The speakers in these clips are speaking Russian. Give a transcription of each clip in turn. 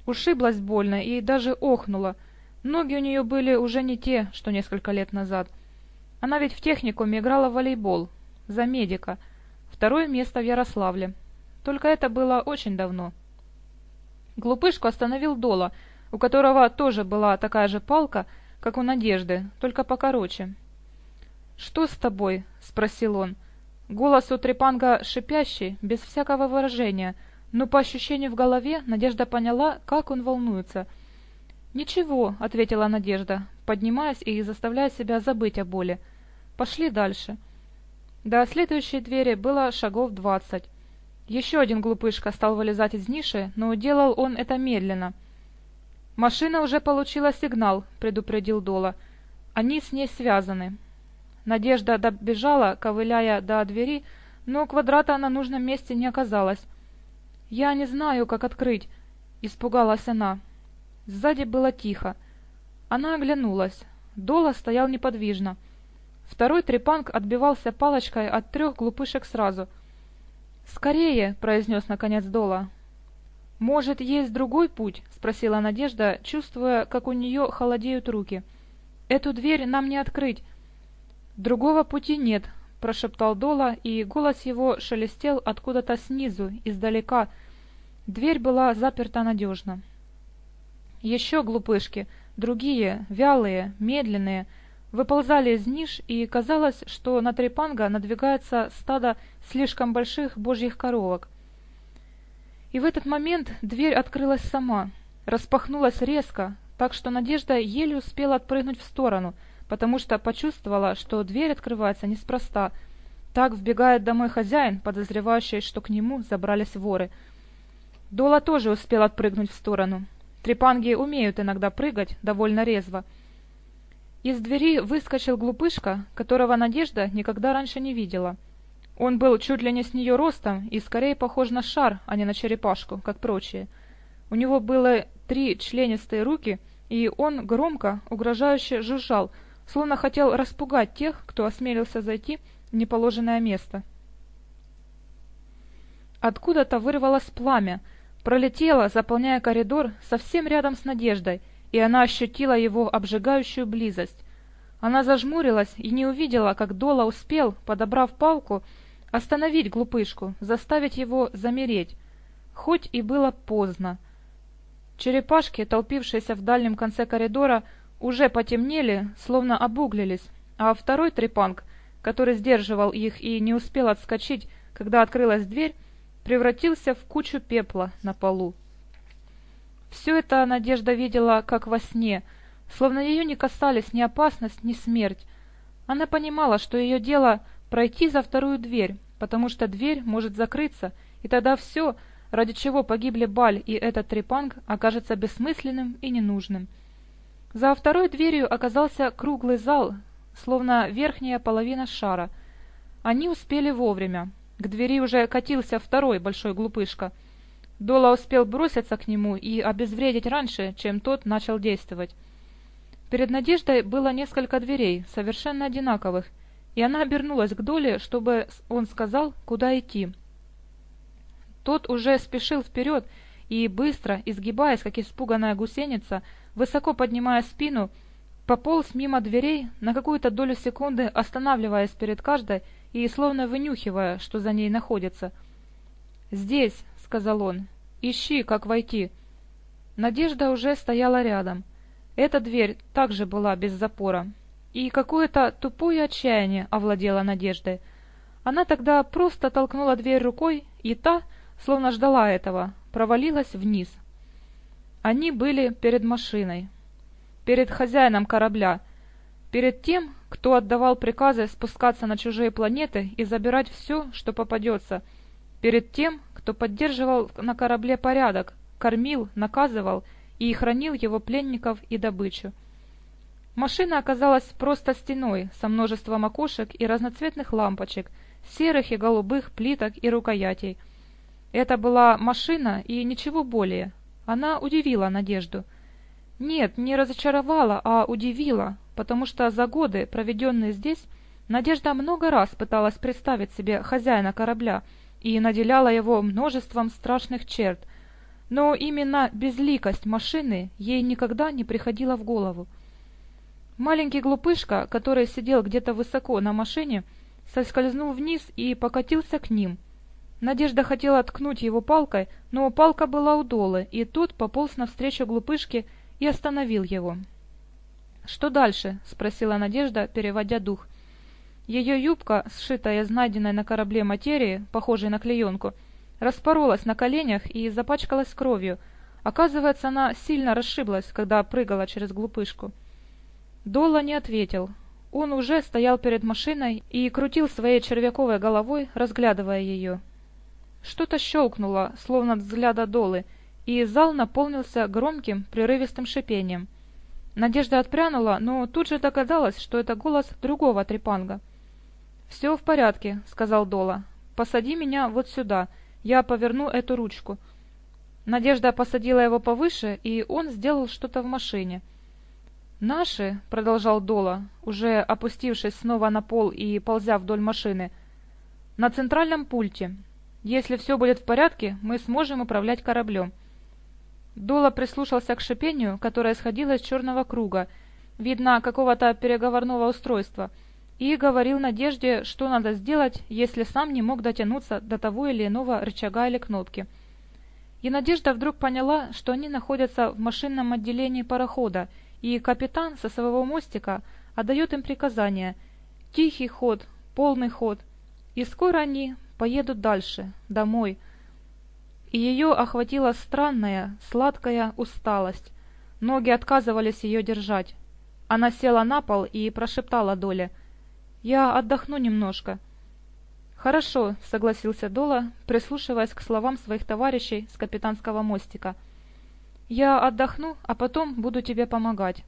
Ушиблась больно и даже охнула. Ноги у нее были уже не те, что несколько лет назад. Она ведь в техникуме играла в волейбол, за медика. Второе место в Ярославле. Только это было очень давно. Глупышку остановил Дола, у которого тоже была такая же палка, как у Надежды, только покороче. «Что с тобой?» — спросил он. Голос у Трепанга шипящий, без всякого выражения, но по ощущению в голове Надежда поняла, как он волнуется. «Ничего», — ответила Надежда, поднимаясь и заставляя себя забыть о боли. «Пошли дальше». До следующей двери было шагов 20. Еще один глупышка стал вылезать из ниши, но делал он это медленно. «Машина уже получила сигнал», — предупредил Дола. «Они с ней связаны». Надежда добежала, ковыляя до двери, но квадрата на нужном месте не оказалось. «Я не знаю, как открыть», — испугалась она. Сзади было тихо. Она оглянулась. Дола стоял неподвижно. Второй Трепанг отбивался палочкой от 3 глупышек сразу. «Скорее!» — произнес наконец Дола. «Может, есть другой путь?» — спросила Надежда, чувствуя, как у нее холодеют руки. «Эту дверь нам не открыть». «Другого пути нет», — прошептал Дола, и голос его шелестел откуда-то снизу, издалека. Дверь была заперта надежно. Еще глупышки, другие, вялые, медленные, выползали из ниш, и казалось, что на Трепанга надвигается стадо слишком больших божьих коровок. И в этот момент дверь открылась сама, распахнулась резко, так что Надежда еле успела отпрыгнуть в сторону, потому что почувствовала, что дверь открывается неспроста. Так вбегает домой хозяин, подозревающий, что к нему забрались воры. Дола тоже успел отпрыгнуть в сторону. Трепанги умеют иногда прыгать довольно резво. Из двери выскочил глупышка, которого Надежда никогда раньше не видела. Он был чуть ли не с нее ростом и скорее похож на шар, а не на черепашку, как прочие. У него было 3 членистые руки, и он громко, угрожающе жужжал, словно хотел распугать тех, кто осмелился зайти в неположенное место. Откуда-то вырвалось пламя, пролетело, заполняя коридор совсем рядом с Надеждой, и она ощутила его обжигающую близость. Она зажмурилась и не увидела, как Дола успел, подобрав палку, остановить глупышку, заставить его замереть. Хоть и было поздно. Черепашки, толпившиеся в дальнем конце коридора, уже потемнели, словно обуглились, а второй Трепанг, который сдерживал их и не успел отскочить, когда открылась дверь, превратился в кучу пепла на полу. Все это Надежда видела как во сне, словно ее не касались ни опасность, ни смерть. Она понимала, что ее дело пройти за вторую дверь, потому что дверь может закрыться, и тогда все, ради чего погибли Баль и этот Трепанг, окажется бессмысленным и ненужным. За второй дверью оказался круглый зал, словно верхняя половина шара. Они успели вовремя. К двери уже катился второй большой глупышка. Дола успел броситься к нему и обезвредить раньше, чем тот начал действовать. Перед Надеждой было несколько дверей, совершенно одинаковых, и она обернулась к Доле, чтобы он сказал, куда идти. Тот уже спешил вперед и, быстро, изгибаясь, как испуганная гусеница, высоко поднимая спину, пополз мимо дверей, на какую-то долю секунды останавливаясь перед каждой и словно вынюхивая, что за ней находится. «Здесь», — сказал он, — «ищи, как войти». Надежда уже стояла рядом. Эта дверь также была без запора. И какое-то тупое отчаяние овладело Надеждой. Она тогда просто толкнула дверь рукой, и та, словно ждала этого, провалилась вниз. Они были перед машиной, перед хозяином корабля, перед тем, кто отдавал приказы спускаться на чужие планеты и забирать все, что попадется, перед тем, кто поддерживал на корабле порядок, кормил, наказывал и хранил его пленников и добычу. Машина оказалась просто стеной со множеством окошек и разноцветных лампочек, серых и голубых плиток и рукоятей. Это была машина и ничего более. Она удивила Надежду. Нет, не разочаровала, а удивила, потому что за годы, проведенные здесь, Надежда много раз пыталась представить себе хозяина корабля и наделяла его множеством страшных черт. но именно безликость машины ей никогда не приходила в голову. Маленький глупышка, который сидел где-то высоко на машине, соскользнул вниз и покатился к ним. Надежда хотела ткнуть его палкой, но палка была у Долы, и тот пополз навстречу глупышке и остановил его. «Что дальше?» — спросила Надежда, переводя дух. Ее юбка, сшитая из найденной на корабле материи, похожей на клеенку, распоролась на коленях и запачкалась кровью. Оказывается, она сильно расшиблась, когда прыгала через глупышку. Дола не ответил. Он уже стоял перед машиной и крутил своей червяковой головой, разглядывая ее. Что-то щелкнуло, словно от взгляда Долы, и зал наполнился громким, прерывистым шипением. Надежда отпрянула, но тут же догадалась, что это голос другого трепанга. «Все в порядке», — сказал Дола. «Посади меня вот сюда, я поверну эту ручку». Надежда посадила его повыше, и он сделал что-то в машине. «Наши», — продолжал Дола, уже опустившись снова на пол и ползя вдоль машины, — «на центральном пульте. Если все будет в порядке, мы сможем управлять кораблем». Дола прислушался к шипению, которое исходило из черного круга, видно, какого-то переговорного устройства, и говорил Надежде, что надо сделать, если сам не мог дотянуться до того или иного рычага или кнопки. И Надежда вдруг поняла, что они находятся в машинном отделении парохода, и капитан со своего мостика отдает им приказания: тихий ход, полный ход, и скоро они поедут дальше, домой. И ее охватила странная, сладкая усталость. Ноги отказывались ее держать. Она села на пол и прошептала Доле: «Я отдохну немножко». «Хорошо», — согласился Дола, прислушиваясь к словам своих товарищей с капитанского мостика. «Я отдохну, а потом буду тебе помогать».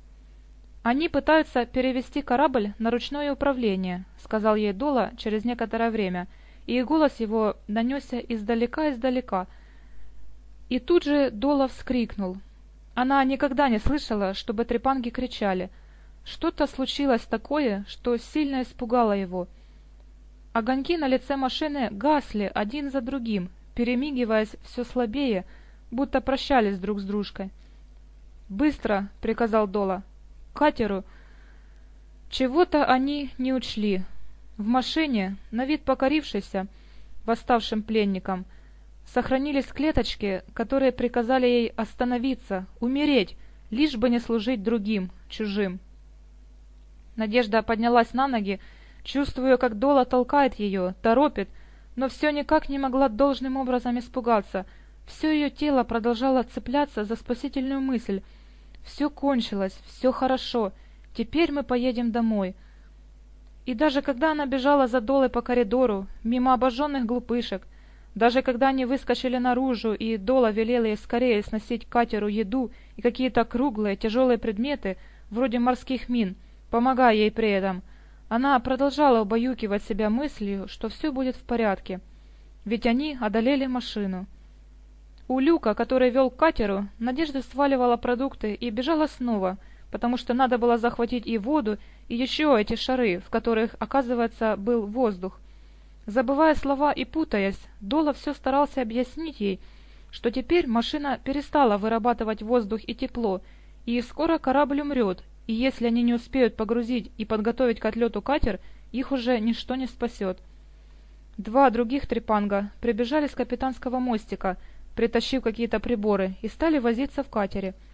«Они пытаются перевести корабль на ручное управление», — сказал ей Дола через некоторое время, и голос его донесся издалека. И тут же Дола вскрикнул. Она никогда не слышала, чтобы трепанги кричали. Что-то случилось такое, что сильно испугало его. Огоньки на лице машины гасли один за другим, перемигиваясь все слабее, будто прощались друг с дружкой. «Быстро!» — приказал Дола. «К катеру!» Чего-то они не учли. В машине, на вид покорившейся восставшим пленникам, сохранились клеточки, которые приказали ей остановиться, умереть, лишь бы не служить другим, чужим. Надежда поднялась на ноги, чувствуя, как Дола толкает ее, торопит, но все никак не могла должным образом испугаться. Все ее тело продолжало цепляться за спасительную мысль. «Все кончилось, все хорошо, теперь мы поедем домой». И даже когда она бежала за Долой по коридору, мимо обожженных глупышек, даже когда они выскочили наружу, и Дола велела ей скорее сносить к катеру еду и какие-то круглые тяжелые предметы, вроде морских мин, помогая ей при этом, она продолжала убаюкивать себя мыслью, что все будет в порядке, ведь они одолели машину. У люка, который вел к катеру, Надежда сваливала продукты и бежала снова, потому что надо было захватить и воду, и еще эти шары, в которых, оказывается, был воздух. Забывая слова и путаясь, Дола все старался объяснить ей, что теперь машина перестала вырабатывать воздух и тепло, и скоро корабль умрет, и если они не успеют погрузить и подготовить к отлету катер, их уже ничто не спасет. Два других трепанга прибежали с капитанского мостика, притащив какие-то приборы, и стали возиться в катере.